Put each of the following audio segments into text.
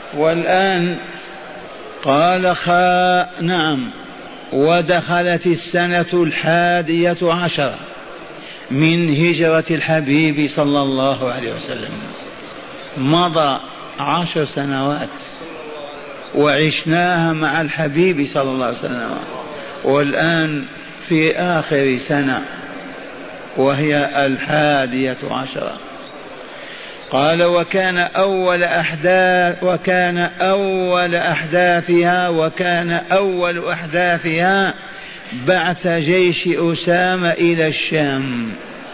والآن قال نعم. ودخلت السنة 11 من هجرة الحبيب صلى الله عليه وسلم، مضى 10 سنوات وعشناها مع الحبيب صلى الله عليه وسلم، والآن في آخر سنة وهي 11. قال وكان أول أحداثها بعث جيش أسامة إلى الشام.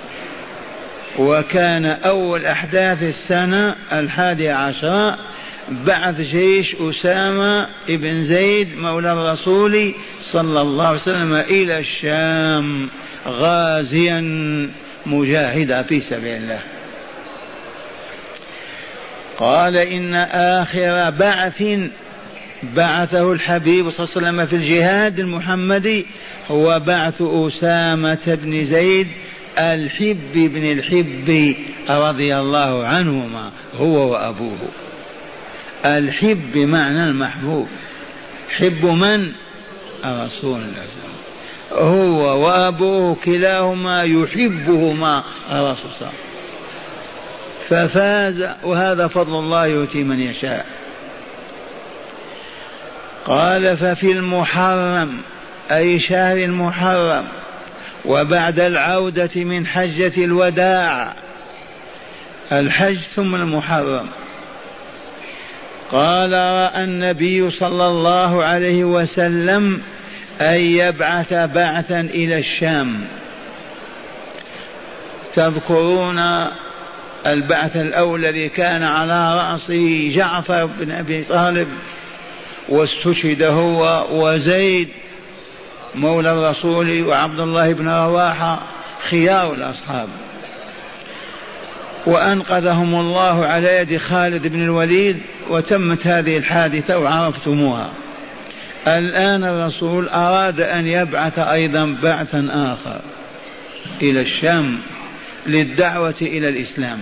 وكان أول أحداث السنة 11 بعث جيش أسامة ابن زيد مولى الرسول صلى الله عليه وسلم إلى الشام غازيا مجاهدا في سبيل الله. قال إن آخر بعث بعثه الحبيب صلى الله عليه وسلم في الجهاد المحمدي هو بعث أسامة بن زيد الحب بن الحب رضي الله عنهما هو وأبوه. الحب بمعنى المحبوب، حب من؟ رسول الله هو وأبوه كلاهما يحبهما الرسول صلى الله عليه وسلم، ففاز، وهذا فضل الله يؤتي من يشاء. قال ففي المحرم أي شهر المحرم وبعد العودة من حجة الوداع، الحج ثم المحرم، قال رأى النبي صلى الله عليه وسلم أن يبعث بعثا إلى الشام. تذكرون البعث الأول الذي كان على رأسه جعفر بن أبي طالب واستشهد هو وزيد مولى الرسول وعبد الله بن رواحة خيار الأصحاب، وأنقذهم الله على يد خالد بن الوليد، وتمت هذه الحادثة وعرفتموها. الآن الرسول أراد أن يبعث أيضا بعثا آخر إلى الشام للدعوة إلى الإسلام.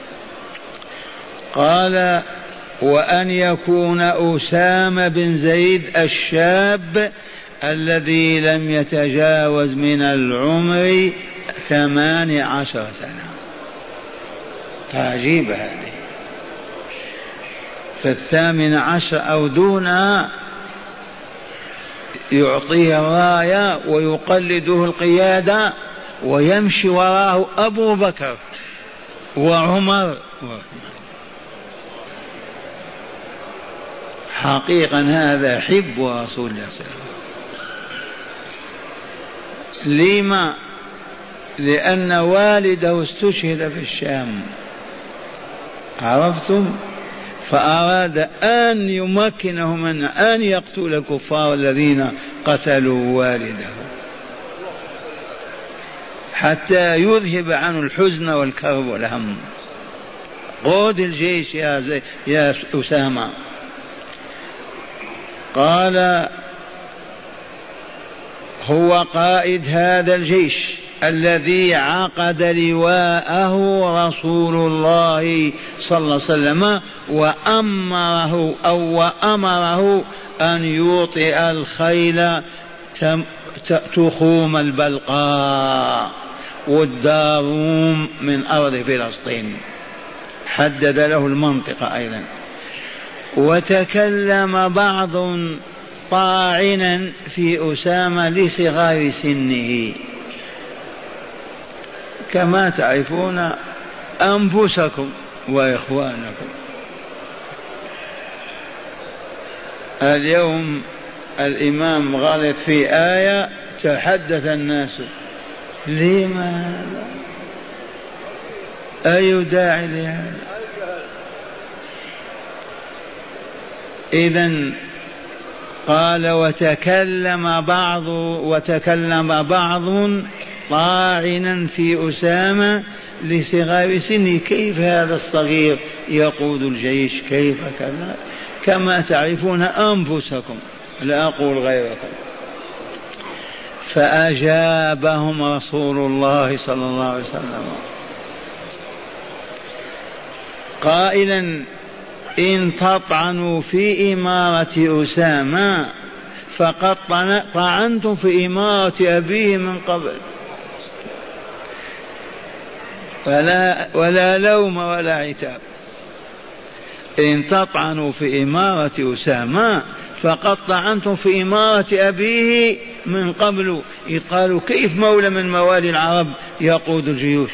قال وأن يكون أسامة بن زيد الشاب الذي لم يتجاوز من العمر 18 سنة. عجيبة هذه، ف18 أو دونها يعطيه الراية ويقلده القيادة ويمشي وراءه أبو بكر وعمر. حقيقة هذا حب رسول الله صلى الله عليه وسلم. لما؟ لأن والده استشهد في الشام، عرفتم؟ فأراد أن يمكنه من أن يقتل الكفار الذين قتلوا والده حتى يذهب عنه الحزن والكرب والهم. قود الجيش يا أسامة. قال هو قائد هذا الجيش الذي عقد لواءه رسول الله صلى الله عليه وسلم وأمره أن يوطئ الخيل تخوم البلقاء والداروم من أرض فلسطين، حدد له المنطقة أيضا. وتكلم بعض طاعنا في أسامة لصغار سنه، كما تعرفون أنفسكم وإخوانكم. اليوم الإمام غلط في آية تحدث الناس، لماذا؟ أي داعي لهذا؟ إذن قال وتكلم بعض طاعنا في أسامة لصغار سنه، كيف هذا الصغير يقود الجيش؟ كيف كذا؟ كما تعرفون أنفسكم، لا أقول غيركم. فأجابهم رسول الله صلى الله عليه وسلم قائلا إن تطعنوا في إمارة أسامة فقد طعنتم في إمارة أبيه من قبل، ولا لوم ولا عتاب. إن تطعنوا في إمارة أسامة فقد طعنتم في إمارة أبيه من قبل. قالوا كيف مولى من موالي العرب يقود الجيوش؟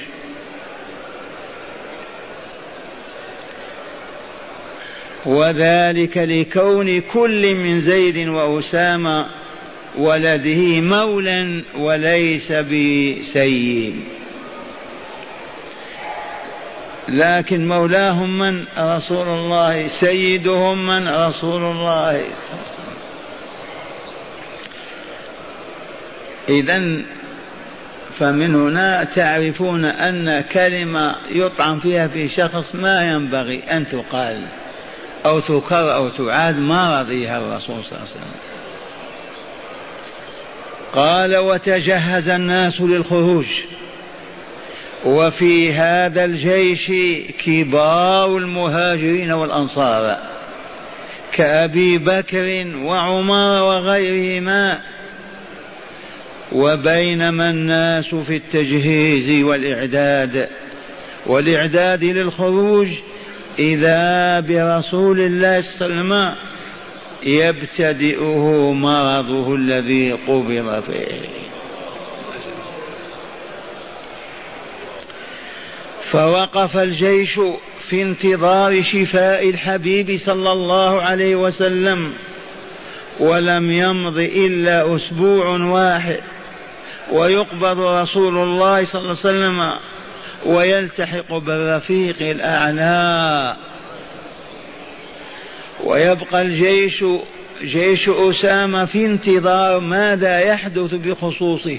وذلك لكون كل من زيد وأسامة ولده مولا وليس بسيد، لكن مولاهم من؟ رسول الله. سيدهم من؟ رسول الله. إذن فمن هنا تعرفون أن كلمة يطعن فيها في شخص ما ينبغي أن تقال أو تكرر أو تعاد، ما رضيها الرسول صلى الله عليه وسلم. قال وتجهز الناس للخروج، وفي هذا الجيش كبار المهاجرين والأنصار كأبي بكر وعمر وغيرهما، وبينما الناس في التجهيز والإعداد للخروج إذا برسول الله صلى الله عليه وسلم يبتدئه مرضه الذي قبض فيه. فوقف الجيش في انتظار شفاء الحبيب صلى الله عليه وسلم، ولم يمض إلا أسبوع واحد ويقبض رسول الله صلى الله عليه وسلم ويلتحق بالرفيق الأعلى، ويبقى الجيش جيش أسامة في انتظار ماذا يحدث بخصوصه.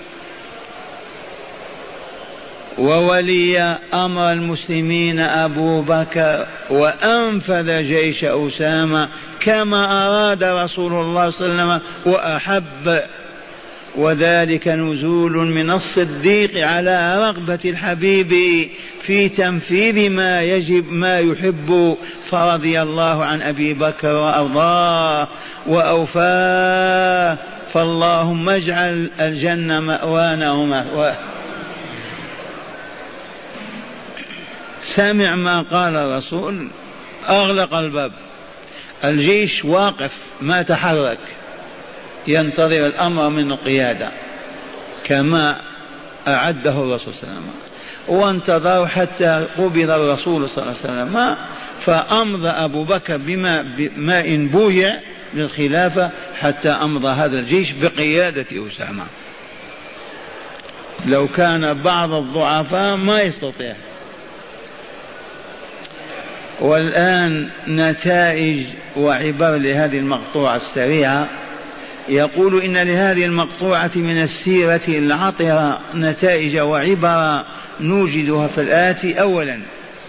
وولي أمر المسلمين أبو بكر وأنفذ جيش أسامة كما أراد رسول الله صلى الله عليه وسلم وأحب، وذلك نزول من الصديق على رغبة الحبيب في تنفيذ ما يحب، فرضي الله عن أبي بكر وأرضاه وأوفاه، فاللهم اجعل الجنة مأوانا ومأواه. سمع ما قال الرسول، أغلق الباب، الجيش واقف ما تحرك ينتظر الأمر من القيادة كما أعده الرسول صلى الله عليه وسلم، وانتظروا حتى قبض الرسول صلى الله عليه وسلم، فأمضى أبو بكر بماء بويع للخلافة حتى أمضى هذا الجيش بقيادة أسامة. لو كان بعض الضعفاء ما يستطيع. والآن نتائج وعبر لهذه المقطوعة السريعة. يقول إن لهذه المقطوعة من السيرة العطرة نتائج وعبر نوجدها في الآتي. أولا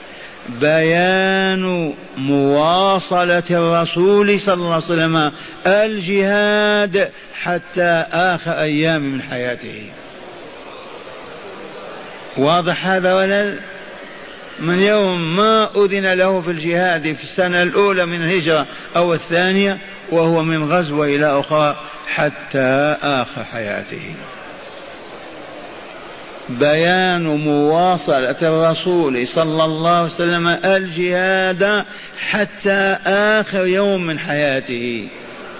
بيان مواصلة الرسول صلى الله عليه وسلم الجهاد حتى آخر أيام من حياته. واضح هذا ولا؟ من يوم ما أذن له في الجهاد في السنة الأولى من الهجرة أو الثانية وهو من غزوة إلى أخرى حتى آخر حياته. بيان مواصلة الرسول صلى الله عليه وسلم الجهاد حتى آخر يوم من حياته.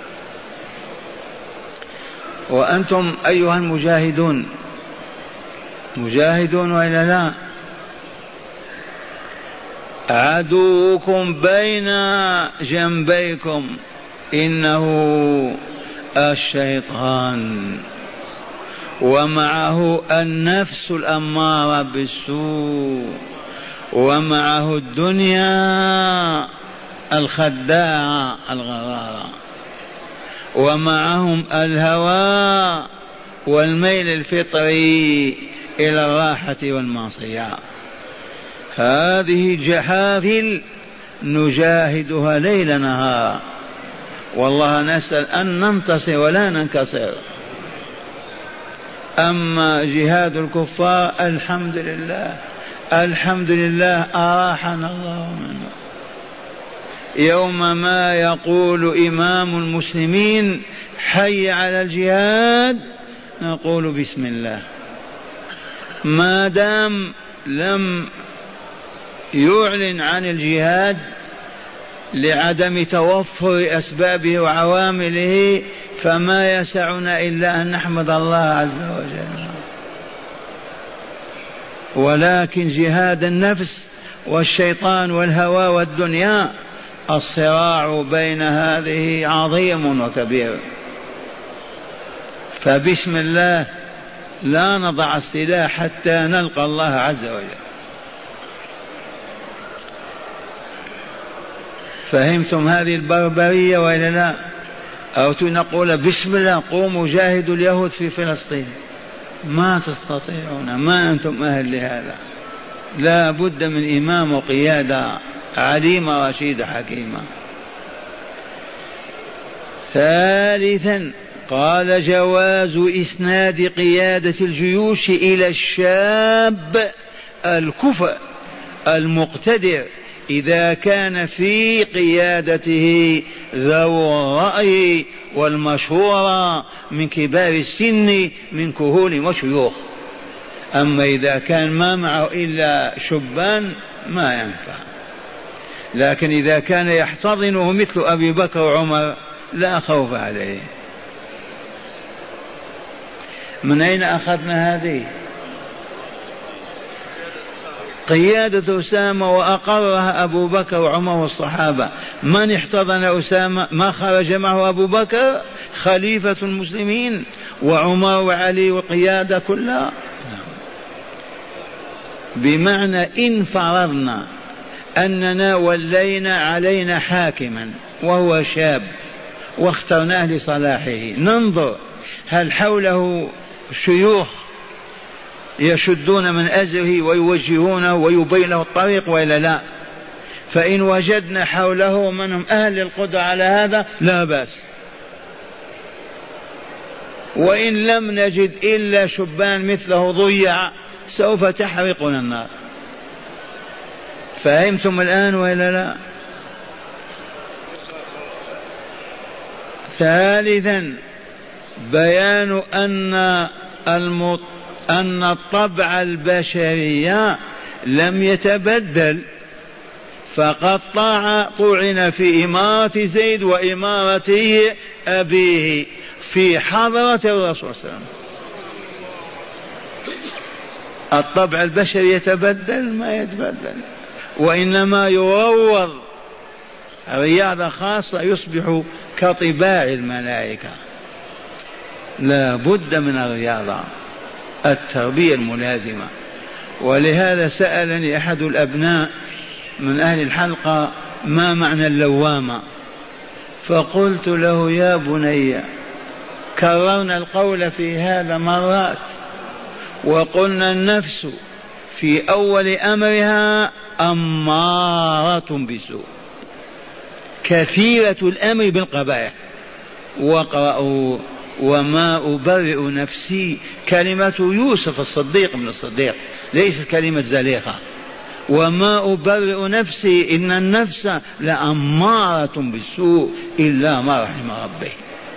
وأنتم أيها المجاهدون مجاهدون وإلا لا؟ عدوكم بين جنبيكم إنه الشيطان، ومعه النفس الأمارة بالسوء، ومعه الدنيا الخداعة الغرارة، ومعهم الهوى والميل الفطري إلى الراحة والمعصية. هذه جحافل نجاهدها ليل نهار، والله نسأل أن ننتصر ولا ننكسر. أما جهاد الكفار الحمد لله الحمد لله أراحنا الله منه. يوم ما يقول إمام المسلمين حي على الجهاد نقول بسم الله. ما دام لم يعلن عن الجهاد لعدم توفر أسبابه وعوامله فما يسعنا إلا أن نحمد الله عز وجل. ولكن جهاد النفس والشيطان والهوى والدنيا الصراع بين هذه عظيم وكبير. فبسم الله لا نضع السلاح حتى نلقى الله عز وجل. فهمتم هذه البربرية وإلا لا؟ أو نقول بسم الله قوموا جاهدوا اليهود في فلسطين، ما تستطيعون، ما أنتم أهل لهذا. لا بد من إمام وقيادة عليمة رشيدة حكيمة. ثالثا قال جواز إسناد قيادة الجيوش إلى الشاب الكفء المقتدر إذا كان في قيادته ذو الرأي والمشورة من كبار السن من كهول وشيوخ. أما إذا كان ما معه إلا شبان ما ينفع. لكن إذا كان يحتضنه مثل أبي بكر وعمر لا خوف عليه. من أين أخذنا هذه؟ قيادة أسامة وأقرها أبو بكر وعمر والصحابة. من احتضن أسامة؟ ما خرج معه أبو بكر خليفة المسلمين وعمر وعلي والقيادة كلها. بمعنى إن فرضنا أننا ولينا علينا حاكما وهو شاب واخترناه لصلاحه، ننظر هل حوله شيوخ يشدون من أزره ويوجهونه ويبين له الطريق وإلا لا؟ فإن وجدنا حوله من هم أهل للقدرة على هذا لا بأس. وإن لم نجد إلا شبان مثله ضيع سوف تحرقنا النار. فهمتم الآن وإلا لا؟ ثالثا بيان أن الطبع البشري لم يتبدل، فقد طعن في إمارة زيد وإمارة أبيه في حضرة الرسول صلى الله عليه وسلم. الطبع البشري يتبدل؟ ما يتبدل، وإنما يروض رياضة خاصة يصبح كطباع الملائكة. لا بد من الرياضة، التربية الملازمة. ولهذا سألني أحد الأبناء من أهل الحلقة ما معنى اللوامة، فقلت له يا بني كررنا القول في هذا مرات وقلنا النفس في أول أمرها أمارة بسوء كثيرة الأمر بالقبائح. وقرأوا وما أبرئ نفسي كلمة يوسف الصديق من الصديق، ليست كلمة زليخة. وما أبرئ نفسي إن النفس لأمارة بالسوء إلا ما رحم ربي.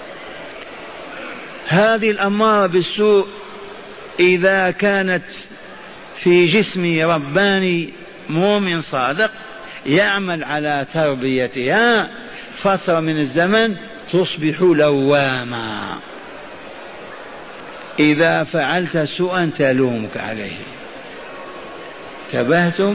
هذه الأمارة بالسوء إذا كانت في جسم رباني مؤمن صادق يعمل على تربيتها فترة من الزمن تصبح لواما. إذا فعلت سوءا تلومك عليه. انتبهتم؟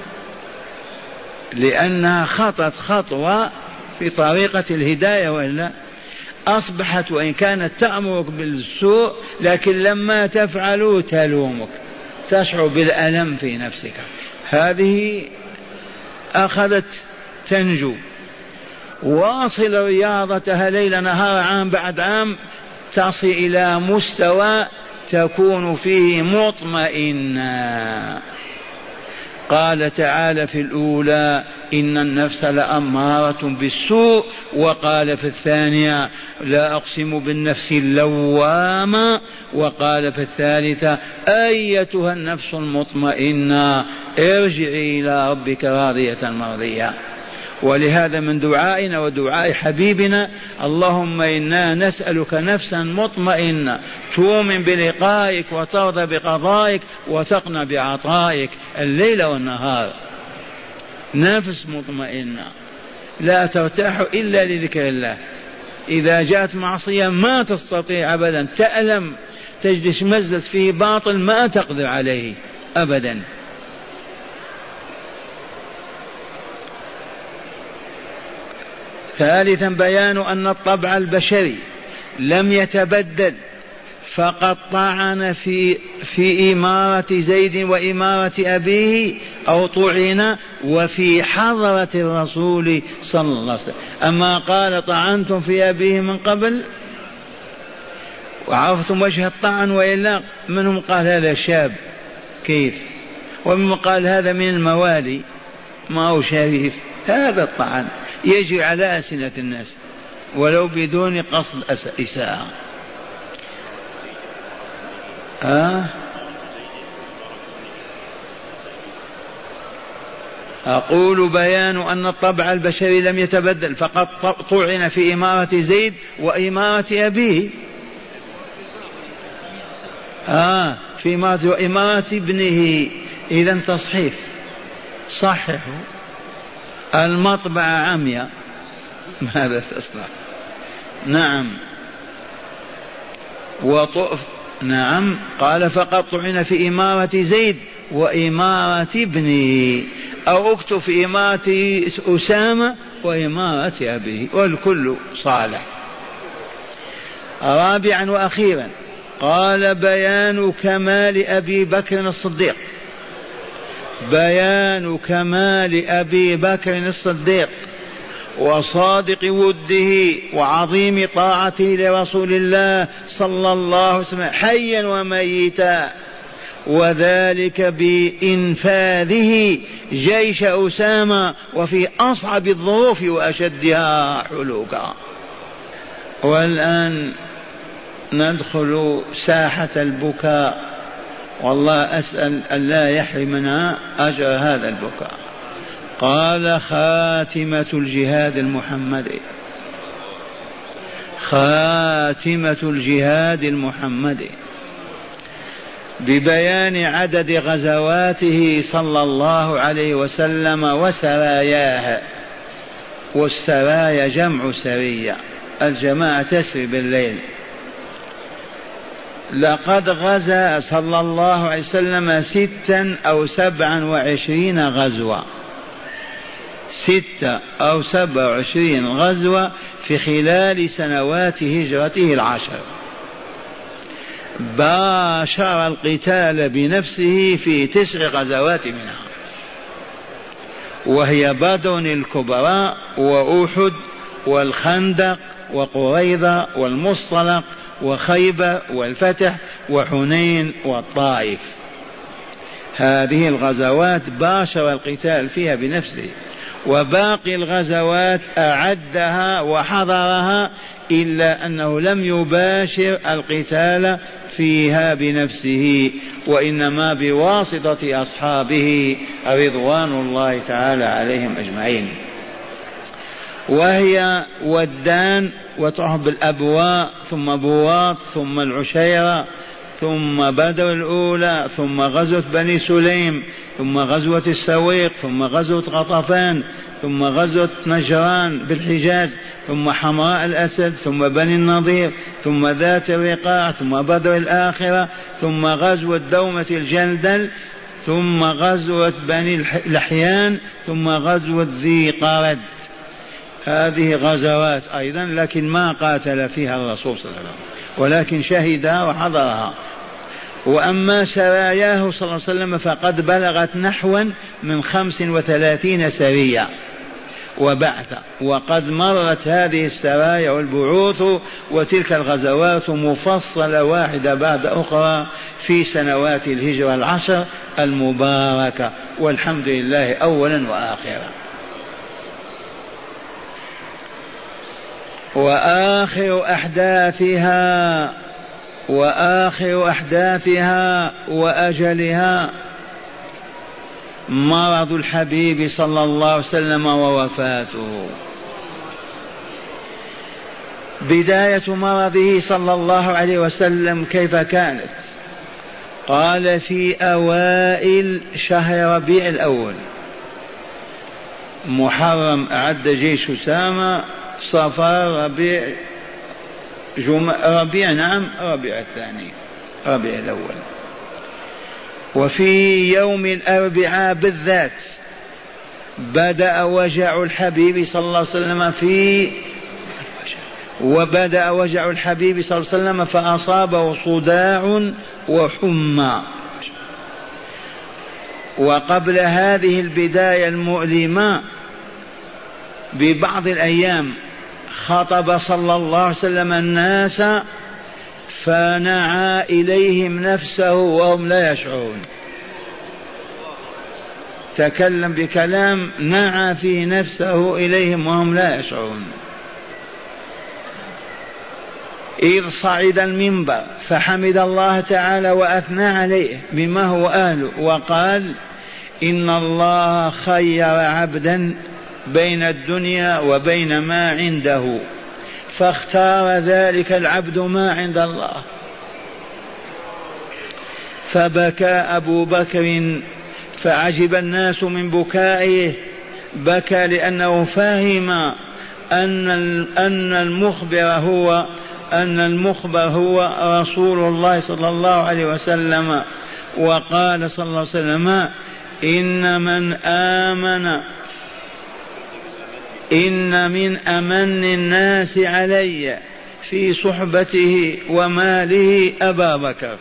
لأنها خطت خطوة في طريقة الهداية، وإلا أصبحت وإن كانت تأمرك بالسوء لكن لما تفعله تلومك، تشعر بالألم في نفسك. هذه أخذت تنجو. واصل رياضتها ليل نهار عام بعد عام تصل إلى مستوى تكون فيه مطمئنة. قال تعالى في الأولى إن النفس لأمارة بالسوء، وقال في الثانية لا أقسم بالنفس اللوامة، وقال في الثالثة أيتها النفس المطمئنة ارجعي إلى ربك راضية مرضية. ولهذا من دعائنا ودعاء حبيبنا اللهم إنا نسألك نفسا مطمئنة تؤمن بلقائك وترضى بقضائك وتقنى بعطائك الليل والنهار. نفس مطمئنة لا ترتاح إلا لذكر الله. إذا جاءت معصية ما تستطيع أبدا، تألم، تجلس مزز فيه باطل ما تقدر عليه أبدا. ثالثا بيان أن الطبع البشري لم يتبدل، فقد طعن في إمارة زيد وإمارة أبيه أو طعن وفي حضرة الرسول صلى الله عليه وسلم. أما قال طعنتم في أبيه من قبل وعرفتم وجه الطعن، وإلا منهم قال هذا شاب كيف، ومن قال هذا من الموالي ما هو شريف. هذا الطعن يجري على ألسنة الناس ولو بدون قصد إساءة. أقول بيان أن الطبع البشري لم يتبدل، فقد طعن في إمارة زيد وإمارة أبيه، في إمارة وإمارة ابنه. إذن تصحيف صححوا، المطبعة عمياء ماذا تصنع؟ نعم نعم قال فقد طعن في إمارة زيد وإمارة ابنه، أو اكتب في إمارة أسامة وإمارة أبيه، والكل صالح. رابعا وأخيرا قال بيان كمال أبي بكر الصديق، بيان كمال أبي بكر الصديق وصادق وده وعظيم طاعته لرسول الله صلى الله عليه وسلم حيا وميتا، وذلك بإنفاذه جيش أسامة وفي أصعب الظروف وأشدها حلوكا. والآن ندخل ساحة البكاء، والله أسأل أن لا يحرمنا أجر هذا البكاء. قال خاتمة الجهاد المحمدي، خاتمة الجهاد المحمدي ببيان عدد غزواته صلى الله عليه وسلم وسراياه، والسرايا جمع سرية، الجماعة تسري بالليل. لقد غزا صلى الله عليه وسلم 26 أو 27 غزوة، 26 أو 27 غزوة في خلال سنوات هجرته 10. باشر القتال بنفسه في 9 غزوات منها، وهي بدر الكبرى وأحد والخندق وقريظة والمصطلق وخيبر والفتح وحنين والطائف. هذه الغزوات باشر القتال فيها بنفسه، وباقي الغزوات أعدها وحضرها، إلا أنه لم يباشر القتال فيها بنفسه، وإنما بواسطة أصحابه رضوان الله تعالى عليهم أجمعين. وهي ودان وتعرف بالأبواء، ثم بواط، ثم العشيرة، ثم بدر الأولى، ثم غزوة بني سليم، ثم غزوة السويق، ثم غزوة غطفان، ثم غزوة نجران بالحجاز، ثم حمراء الأسد، ثم بني النضير، ثم ذات الرقاع، ثم بدر الآخرة، ثم غزوة دومة الجندل، ثم غزوة بني الحيان، ثم غزوة ذي قرد. هذه غزوات أيضا، لكن ما قاتل فيها الرسول صلى الله عليه وسلم، ولكن شهدها وحضرها. وأما سراياه صلى الله عليه وسلم فقد بلغت نحوا من 35 سرية وبعث، وقد مرت هذه السرايا والبعوث وتلك الغزوات مفصلة واحدة بعد أخرى في سنوات الهجرة 10 المباركة، والحمد لله أولا وآخرا. وآخر أحداثها وأجلها مرض الحبيب صلى الله عليه وسلم ووفاته. بداية مرضه صلى الله عليه وسلم كيف كانت؟ قال في أوائل شهر ربيع الأول، محرم أعد جيش أسامة، صفر، ربيع، ربيع ربيع الثاني، ربيع الأول. وفي يوم الأربعاء بالذات بدأ وجع الحبيب صلى الله عليه وسلم وبدأ وجع الحبيب صلى الله عليه وسلم فأصابه صداع وحمى. وقبل هذه البداية المؤلمة ببعض الأيام خطب صلى الله عليه وسلم الناس فنعى إليهم نفسه وهم لا يشعرون، تكلم بكلام نعى في نفسه إليهم وهم لا يشعرون. إذ صعد المنبر فحمد الله تعالى وأثنى عليه بما هو أهله وقال إن الله خير عبدا بين الدنيا وبين ما عنده فاختار ذلك العبد ما عند الله. فبكى أبو بكر فعجب الناس من بكائه، بكى لأنه فهم أن المخبر هو رسول الله صلى الله عليه وسلم. وقال صلى الله عليه وسلم إن من أمن الناس علي في صحبته وماله أبا بكر.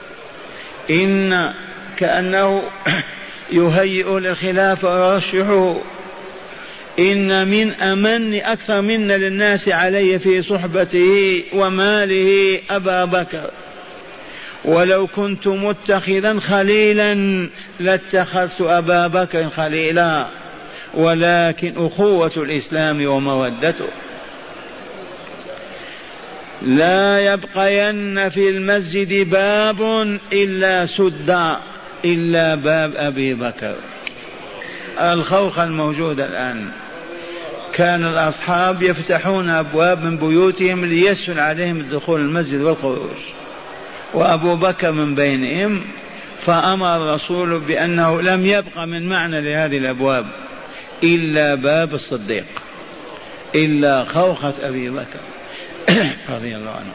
إن كأنه يهيئ للخلافة ويرشحه. إن من أمن أكثر منا للناس علي في صحبته وماله أبا بكر، ولو كنت متخذا خليلا لاتخذت أبا بكر خليلا، ولكن أخوة الإسلام ومودته. لا يبقين في المسجد باب إلا سد إلا باب أبي بكر. الخوخ الموجود الآن، كان الأصحاب يفتحون أبواب من بيوتهم ليسهل عليهم الدخول المسجد والخروج، وأبو بكر من بينهم. فأمر الرسول بأنه لم يبق من معنى لهذه الأبواب إلا باب الصديق، إلا خوخة أبي بكر رضي الله عنه.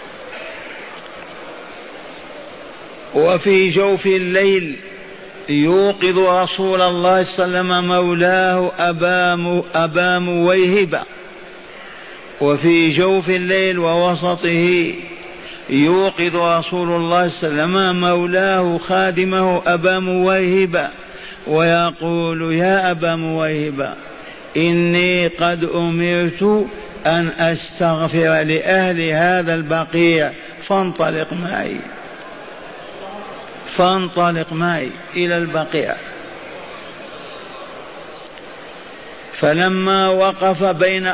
وفي جوف الليل يوقظ رسول الله صلى الله عليه وسلم مولاه أبا مويهبة. وفي جوف الليل ووسطه يوقظ رسول الله صلى الله عليه وسلم مولاه خادمه أبا مويهبة ويقول يا أبا مويهبة إني قد أمرت أن أستغفر لأهل هذا البقيع فانطلق معي إلى البقيع. فلما وقف بين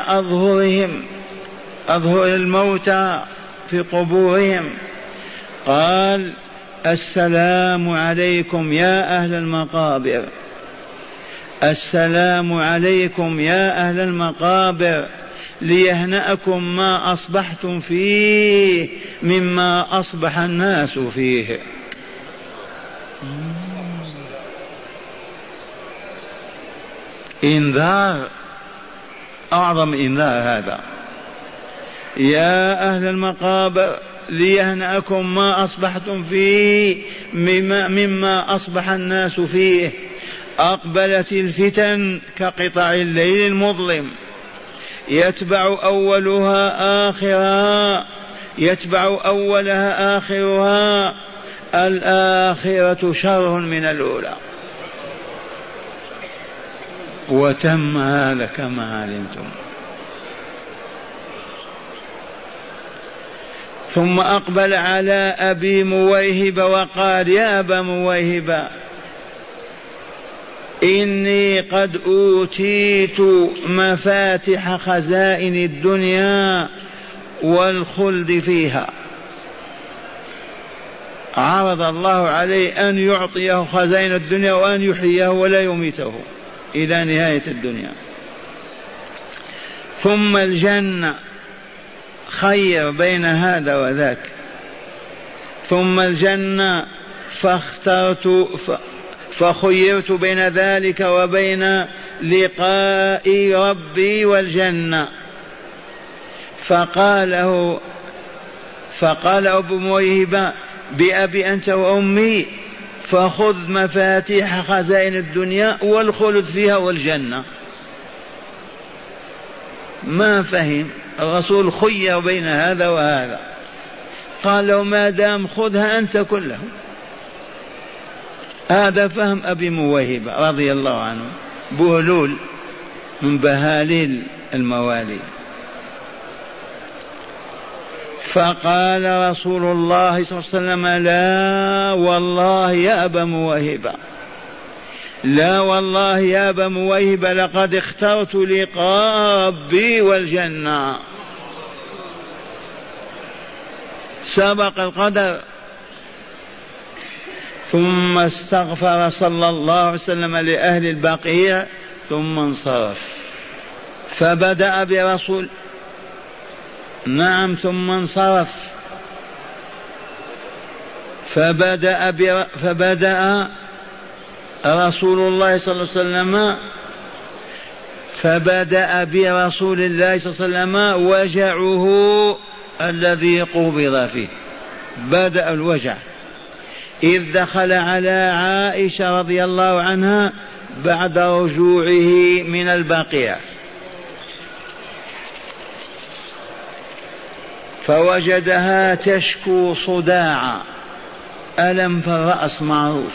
أظهر الموتى في قبورهم قال السلام عليكم يا أهل المقابر، السلام عليكم يا أهل المقابر، ليهنأكم ما أصبحتم فيه مما أصبح الناس فيه. إنذار، أعظم إنذار هذا. يا أهل المقابر ليهنأكم ما أصبحتم فيه مما أصبح الناس فيه. أقبلت الفتن كقطع الليل المظلم، يتبع أولها آخرها، الآخرة شر من الأولى. وتم هذا كما علمتم. ثم أقبل على أبي مويهبة وقال يا أبا مويهبة إني قد أوتيت مفاتح خزائن الدنيا والخلد فيها. عرض الله عليه أن يعطيه خزائن الدنيا وأن يحييه ولا يميته إلى نهاية الدنيا. ثم الجنة، خير بين هذا وذاك. ثم الجنة فخيرت بين ذلك وبين لقاء ربي والجنة. فقال أبو موهبة بأبي أنت وأمي فخذ مفاتيح خزائن الدنيا والخلد فيها والجنة. ما فهم الرسول، خير بين هذا وهذا. قال له ما دام خذها أنت كله. هذا فهم أبي موهبة رضي الله عنه، بهلول من بهاليل الموالي. فقال رسول الله صلى الله عليه وسلم لا والله يا أبا موهبة، لا والله يا أبا موهبة، لقد اخترت لقاء ربي والجنة. سبق القدر. ثم استغفر صلى الله عليه وسلم لأهل البقيع ثم انصرف. فبدأ برسول ثم انصرف. فبدأ رسول الله صلى الله عليه وسلم فبدأ برسول الله صلى الله عليه وسلم وجعه الذي قبض فيه، بدأ الوجع إذ دخل على عائشة رضي الله عنها بعد رجوعه من البقيع، فوجدها تشكو صداعا، ألم في الرأس معروف،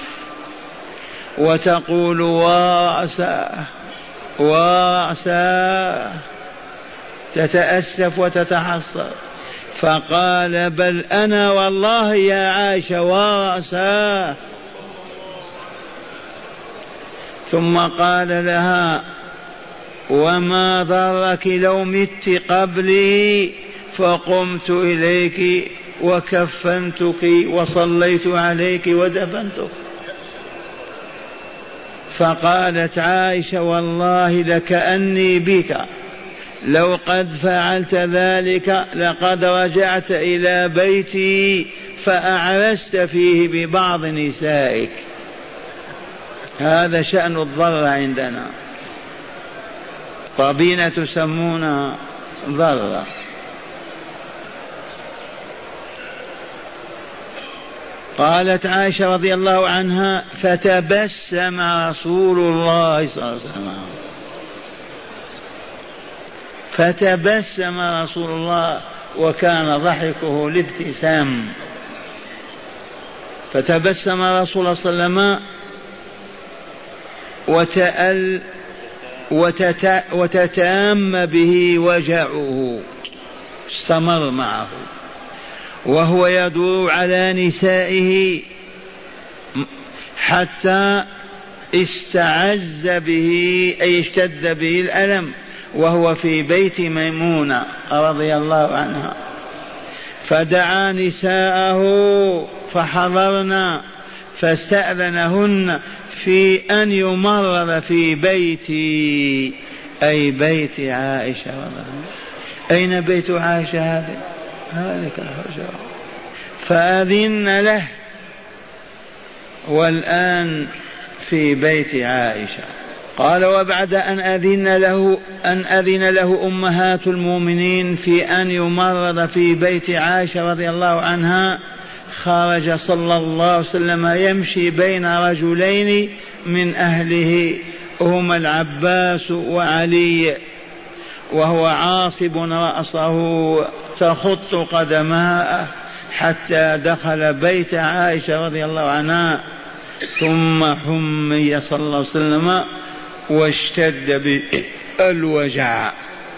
وتقول ورأساه ورأساه، تتأسف وتتحسر. فقال بل أنا والله يا عائشة ورأساه. ثم قال لها وما ضرك لو مت قبلي فقمت إليك وكفنتك وصليت عليك ودفنتك. فقالت عائشة والله لكأني بك، لو قد فعلت ذلك لقد رجعت إلى بيتي فأعرست فيه ببعض نسائك. هذا شأن الضر عندنا، طبينة تسمونها ضرة. قالت عائشة رضي الله عنها فتبسم رسول الله صلى الله عليه وسلم، فتبسم رسول الله وكان ضحكه الابتسام. فتبسم رسول الله صلى الله عليه وسلم وتتام به وجعه، استمر معه وهو يدور على نسائه حتى استعز به أي اشتد به الألم وهو في بيت ميمونة رضي الله عنها. فدعا نساءه فحضرنا فاستأذنهن في أن يمرض في بيتي أي بيت عائشة رضي الله عنها. أين بيت عائشة هذا؟ هذيك الحجرة. فأذن له والآن في بيت عائشة. قال وبعد أن أذن له أمهات المؤمنين في أن يمرض في بيت عائشة رضي الله عنها، خرج صلى الله عليه وسلم يمشي بين رجلين من أهله هما العباس وعلي، وهو عاصب رأسه تخط قدماه حتى دخل بيت عائشة رضي الله عنها. ثم حمي صلى الله عليه وسلم واشتد بالوجع،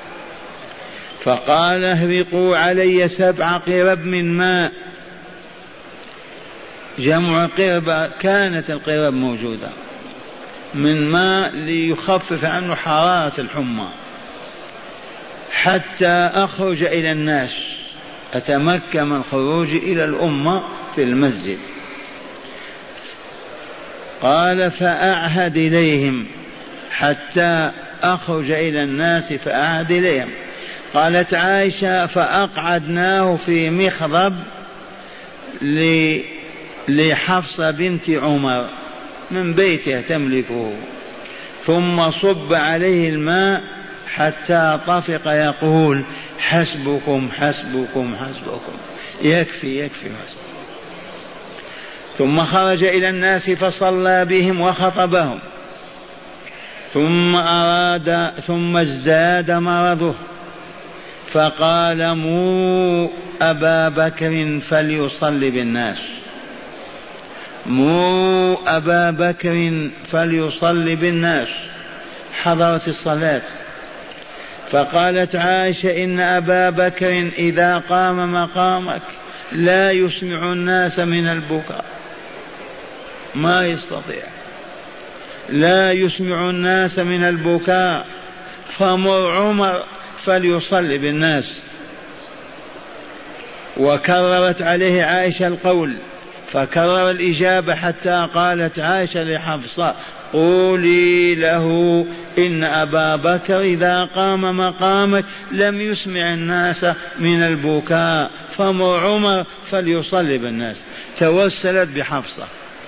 فقال اهرقوا علي 7 قرب من ماء. جمع قربة، كانت القرب موجودة من ماء ليخفف عنه حرارة الحمى حتى أخرج إلى الناس، أتمكن من الخروج إلى الأمة في المسجد. قال فأعهد إليهم حتى أخرج إلى الناس فأعهد إليهم. قالت عائشة فأقعدناه في مخضب لحفصة بنت عمر من بيته تملكه، ثم صب عليه الماء حتى طفق يقول حسبكم حسبكم حسبكم، يكفي يكفي حسبكم. ثم خرج إلى الناس فصلى بهم وخطبهم، ثم ازداد مرضه فقال مروا أبا بكر فليصلي بالناس، مروا أبا بكر فليصلي بالناس. حضرت الصلاة، فقالت عائشة إن أبا بكر إذا قام مقامك لا يسمع الناس من البكاء، ما يستطيع، لا يسمع الناس من البكاء، فمر عمر فليصلي بالناس. وكررت عليه عائشة القول، فكرر الإجابة حتى قالت عائشة لحفصة قولي له إن أبا بكر إذا قام مقامك لم يسمع الناس من البكاء، فمر عمر فليصلي بالناس. توسلت بحفصة،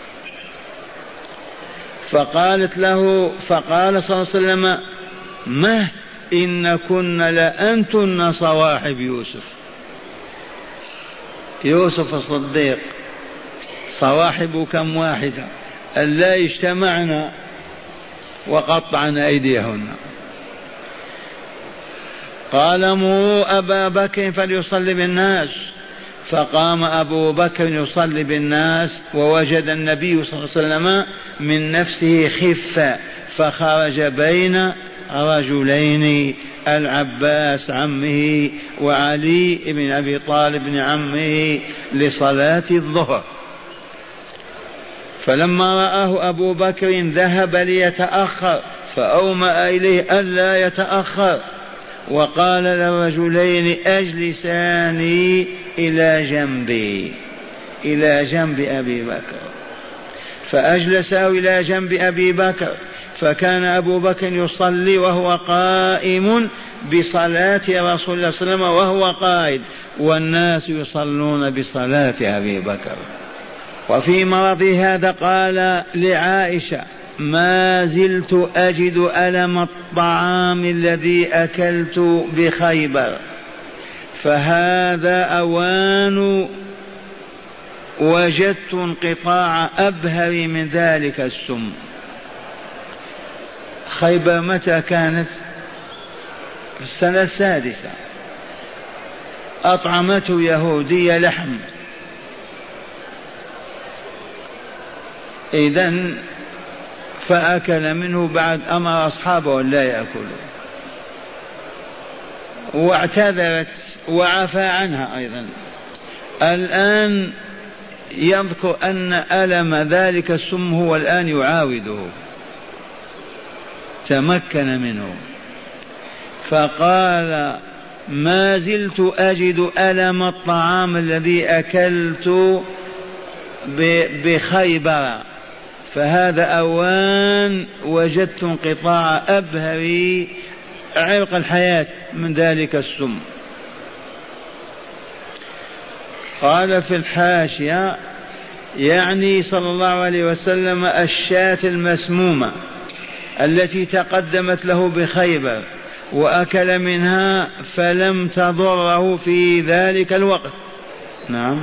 فقالت له، فقال صلى الله عليه وسلم ما إن كن لأنتن صواحب يوسف. يوسف الصديق صواحب كم واحدة ألا يجتمعن وقطعن أيديهن. قال مروا أبا بكر فليصلي بالناس، فقام أبو بكر يصلي بالناس، ووجد النبي صلى الله عليه وسلم من نفسه خفة، فخرج بين رجلين، العباس عمه وعلي بن أبي طالب بن عمه، لصلاة الظهر. فلما رآه أبو بكر ذهب ليتأخر، فأومأ إليه ألا يتأخر، وقال للرجلين أجلساني إلى جنبي، إلى جنب أبي بكر، فأجلسه إلى جنب أبي بكر. فكان أبو بكر يصلي وهو قائم بصلاة رسول الله صلى الله عليه وسلم وهو قائد، والناس يصلون بصلاة أبي بكر. وفي مرضه هذا قال لعائشة ما زلت أجد ألم الطعام الذي أكلت بخيبر، فهذا أوان وجدت انقطاع أبهر من ذلك السم. خيبر متى كانت؟ في السنة السادسة، أطعمته يهودية لحم، إذن فأكل منه، بعد أمر أصحابه لا يأكلوا، واعتذرت وعفى عنها أيضا. الآن يذكر أن ألم ذلك السم هو الآن يعاوده، تمكن منه. فقال ما زلت أجد ألم الطعام الذي أكلت بخيبر، فهذا أوان وجدت انقطاع أبهر عرق الحياة من ذلك السم. قال في الحاشية يعني صلى الله عليه وسلم الشاة المسمومة التي تقدمت له بخيبر وأكل منها فلم تضره في ذلك الوقت. نعم.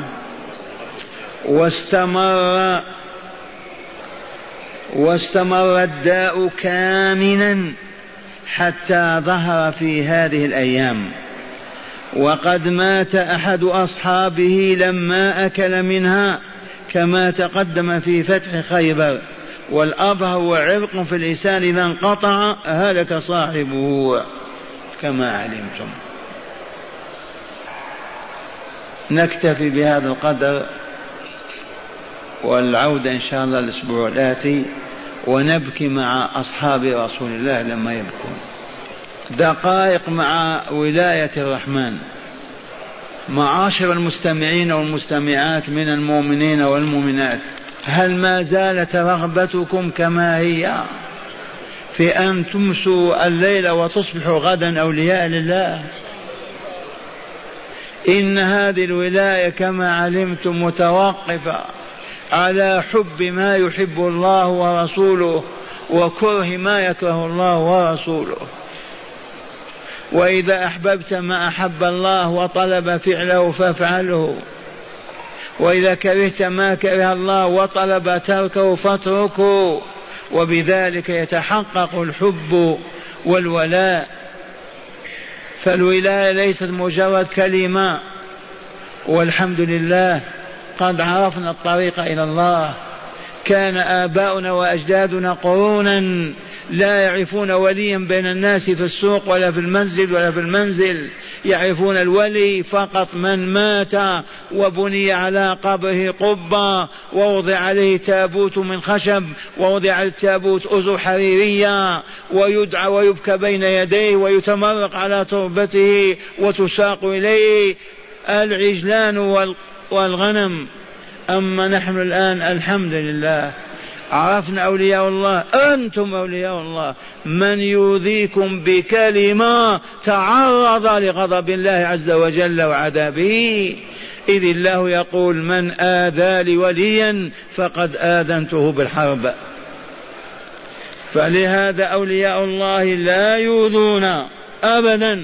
واستمر الداء كامنا حتى ظهر في هذه الأيام، وقد مات أحد أصحابه لما أكل منها كما تقدم في فتح خيبر، والأبهر وعرق في اللسان إذا انقطع هلك صاحبه كما علمتم. نكتفي بهذا القدر، والعودة إن شاء الله الأسبوع الآتي، ونبكي مع أصحاب رسول الله لما يبكون. دقائق مع ولاية الرحمن. معاشر المستمعين والمستمعات من المؤمنين والمؤمنات، هل ما زالت رغبتكم كما هي في أن تمسوا الليل وتصبحوا غدا أولياء لله؟ إن هذه الولاية كما علمتم متوقفة على حب ما يحب الله ورسوله وكره ما يكره الله ورسوله. وإذا أحببت ما أحب الله وطلب فعله فافعله، وإذا كرهت ما كره الله وطلب تركه فاتركه، وبذلك يتحقق الحب والولاء. فالولاية ليست مجرد كلمة، والحمد لله قد عرفنا الطريق إلى الله. كان آباؤنا وأجدادنا قرونا لا يعرفون وليا بين الناس في السوق ولا في المسجد ولا في المنزل، يعرفون الولي فقط من مات وبني على قبره قبة ووضع عليه تابوت من خشب ووضع على التابوت أزر حريرية ويدعى ويبكى بين يديه ويتمرق على تربته وتساق إليه العجلان والغنم. أما نحن الآن الحمد لله عرفنا أولياء الله. أنتم أولياء الله، من يؤذيكم بكلمة تعرض لغضب الله عز وجل وعذابه، إذ الله يقول من آذى لي وليا فقد آذنته بالحرب. فلهذا أولياء الله لا يؤذون أبدا،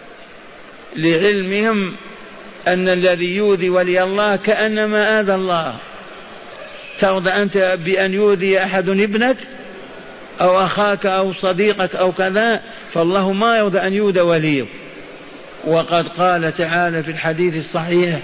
لعلمهم أن الذي يؤذي ولي الله كأنما آذى الله. ترضى أنت بأن يؤذي أحد ابنك أو أخاك أو صديقك أو كذا؟ فالله ما يرضى أن يؤذى وليه. وقد قال تعالى في الحديث الصحيح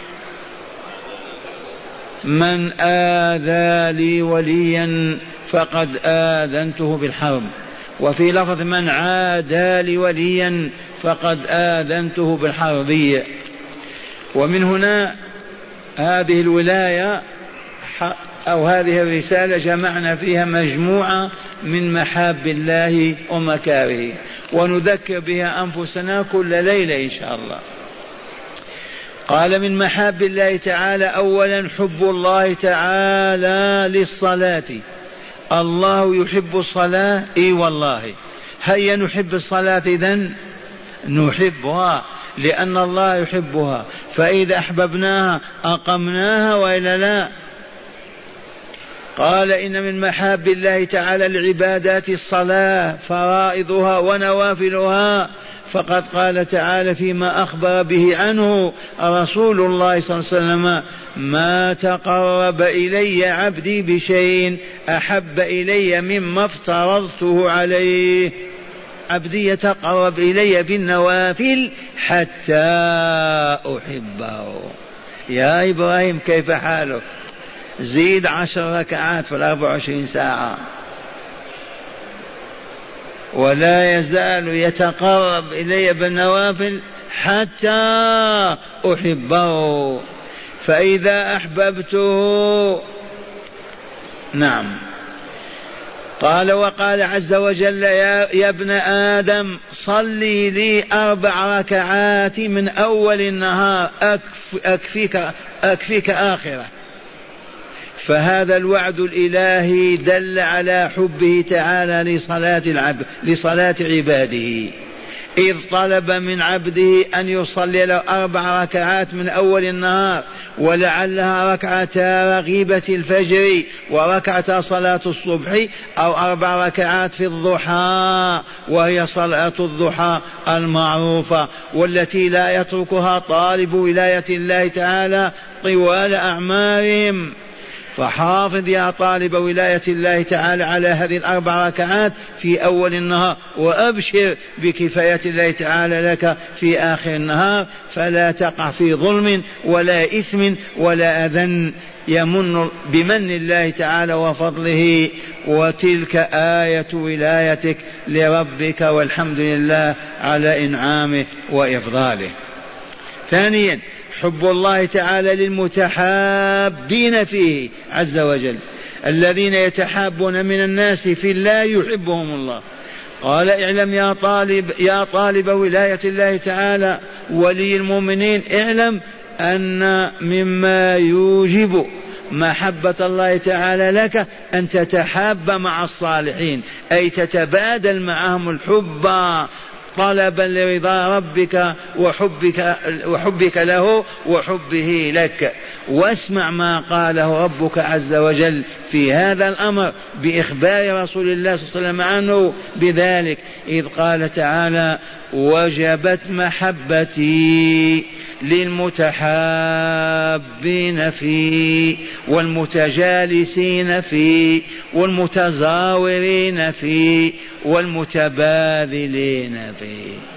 من آذى لي وليا فقد آذنته بالحرب، وفي لفظ من عادى لي وليا فقد آذنته بالحرب. ومن هنا هذه الولاية أو هذه الرسالة جمعنا فيها مجموعة من محاب الله ومكاره، ونذكر بها أنفسنا كل ليلة إن شاء الله. قال من محاب الله تعالى أولا حب الله تعالى للصلاة. الله يحب الصلاة، إي والله. هيا نحب الصلاة إذن نحبها لأن الله يحبها، فإذا أحببناها أقمناها وإلا لا. قال إن من محاب الله تعالى العبادات الصلاة فرائضها ونوافلها، فقد قال تعالى فيما أخبر به عنه رسول الله صلى الله عليه وسلم ما تقرب إلي عبدي بشيء أحب إلي مما افترضته عليه. عبدي يتقرب إلي بالنوافل حتى أحبه. يا إبراهيم كيف حالك؟ زيد 10 ركعات في 24 ساعة. ولا يزال يتقرب إلي بالنوافل حتى أحبه. فإذا أحببته نعم. قال وقال عز وجل يا ابن آدم صلي لي 4 ركعات من أول النهار أكفيك آخرة. فهذا الوعد الإلهي دل على حبه تعالى لصلاة عباده، إذ طلب من عبده أن يصلي له 4 ركعات من أول النهار، ولعلها ركعتا رغيبة الفجر وركعتا صلاة الصبح، أو 4 ركعات في الضحى وهي صلاة الضحى المعروفة والتي لا يتركها طالب ولاية الله تعالى طوال أعمارهم. فحافظ يا طالب ولاية الله تعالى على هذه 4 ركعات في أول النهار، وأبشر بكفاية الله تعالى لك في آخر النهار، فلا تقع في ظلم ولا إثم ولا أذى، يمن بمن الله تعالى وفضله. وتلك آية ولايتك لربك، والحمد لله على إنعامه وإفضاله. ثانيا حب الله تعالى للمتحابين فيه عز وجل، الذين يتحابون من الناس في الله يحبهم الله. قال اعلم يا طالب ولاية الله تعالى ولي المؤمنين، اعلم أن مما يوجب محبة الله تعالى لك أن تتحاب مع الصالحين، أي تتبادل معهم الحب طلبا لرضا ربك وحبك له وحبه لك. واسمع ما قاله ربك عز وجل في هذا الأمر بإخبار رسول الله صلى الله عليه وسلم عنه بذلك، إذ قال تعالى: وجبت محبتي للمتحابين فيه والمتجالسين فيه والمتزاورين فيه والمتباذلين فيه.